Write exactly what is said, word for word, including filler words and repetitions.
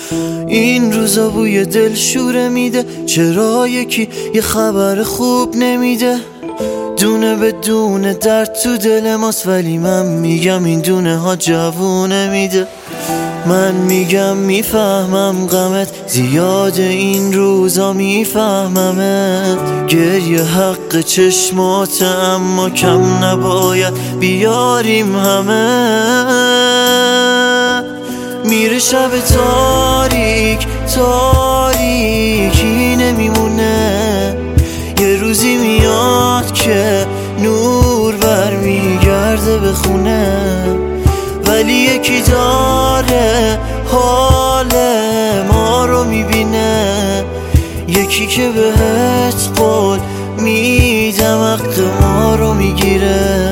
این روزا بوی دل شوره میده، چرا یکی یه خبر خوب نمیده؟ دونه به دونه درد تو دل ماست، ولی من میگم این دونه ها جوونه میده. من میگم میفهمم غمت زیاده این روزا، میفهممت گریه حق چشمات، اما کم نباید بیاریم همه. میره شب تاریک تاریکی نمیمونه، یه روزی میاد که نور برمیگرده به خونه، ولی یکی داره حال ما رو میبینه، یکی که بهت قول میدم حق ما رو میگیره.